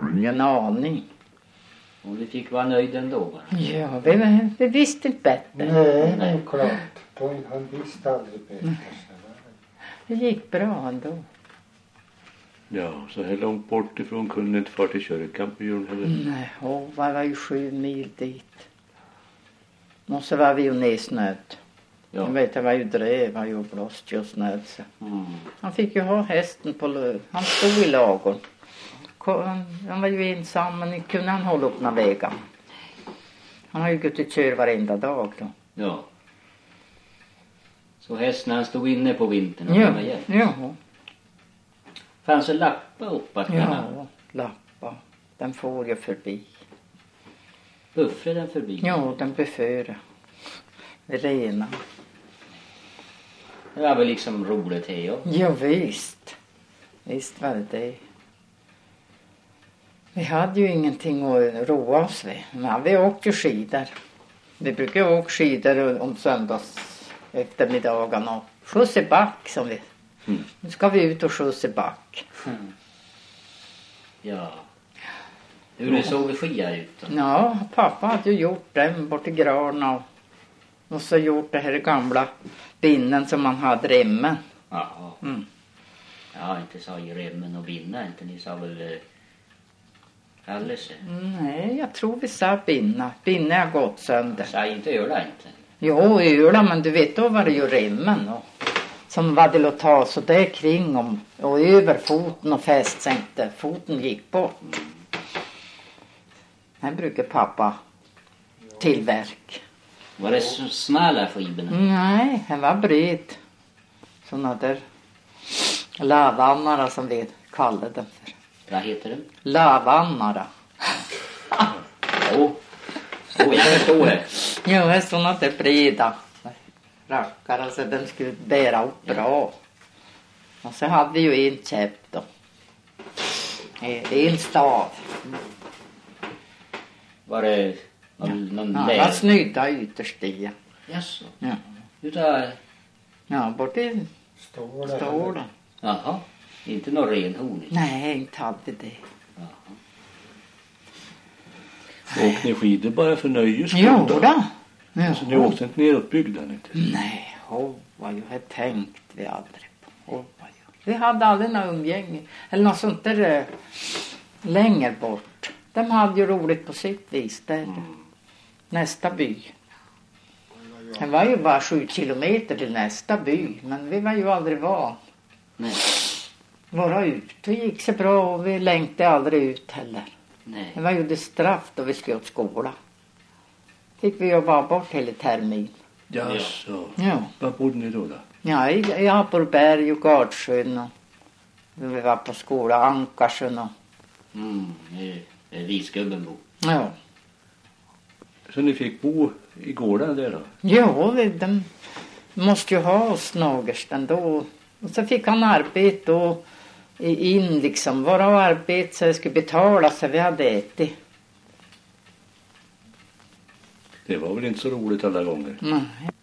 Ingen aning. Och vi fick vara nöjda ändå va? Ja, vi visste inte bättre. Nej, det är klart. Han visste aldrig bättre. Det gick bra ändå. Ja, så här långt bort ifrån kunde ni inte fara till kyrkan på jul heller. Nej, det var ju 7 mil dit. Och så var vi ju nedsnöd. Ja. Jag vet, det var ju drev, var ju blåst just snöd. Han fick ju ha hästen på löv. Han stod i lagorn. Han var ju ensam, men kunde han hålla upp några vägar. Han har ju gått ut kör varenda dag då. Ja. Så hästen han stod inne på vintern och Ja, hjälp. ja. Fanns det lappa upp att Ja, lappa. Den får ju förbi. Buffrar den förbi? Ja, den beföre. Rena. Det var väl liksom roligt här ja. Ja, visst. Visst var det. Vi hade ju ingenting att roa oss vid. Men vi åkte skidor. Vi brukar åka skidor om söndags eftermiddagen och skjutseback som vi. Nu ska vi ut och skjutseback. Ja. Hur det såg skia ut då? Ja, pappa hade ju gjort den bort i Grarna och så gjort det här gamla binnen som man hade remmen. Jaha. Ja, inte sa ju remmen och binna inte. Ni sa väl kallelse? Nej, jag tror vi sa binna. Binna har gått sönder. Sa inte öla inte? Jo, öla, men du vet då var det ju remmen och, som var det att ta så där kring om och över foten och fäst så inte foten gick bort. Här brukar pappa tillverk. Var det så smala skivorna? Nej, den var bred. Såna där lavannara som vi kallade den för. Vad heter den? Lavannara. Jo, jag förstår det. Jo, det är såna där breda rackare så den skulle bära upp bra. Och så hade vi ju en käpp då. En stav. Var det någon Ja, läder? jag snydda ytterst i. Jaså? Ja. Utav... Ja, bort i Står det. stålen. Jaha. Inte någon renhorn? Nej, inte hade det. Åkte ni skidor bara för nöjes skull Jo då? då. Jo. Så ni åkte inte neråt bygden inte? Nej, vad jag har tänkt vi aldrig på. Vi hade aldrig något umgänge. Eller något sånt där längre bort. De hade ju roligt på sitt vis där. Nästa by. Det var ju bara 7 kilometer till nästa by. Men vi var ju aldrig van. Nej. Vara ute gick så bra och vi längtade aldrig ut heller. Nej. Det var ju det straff då vi skulle åt skola. Fick vi jobba bort hela termin. Jaså. Ja. Var bodde ni då? Ja, i Apelberg och Gardsjön och vi var på skola, Ankarsjön och Det är Visgubben bo. ja. Så ni fick bo i gården där då? Ja, de måste ju ha oss något ändå. Och så fick han arbete och in liksom, vara arbete så det skulle betala så vi hade ätit. Det var väl inte så roligt alla gånger? Nej.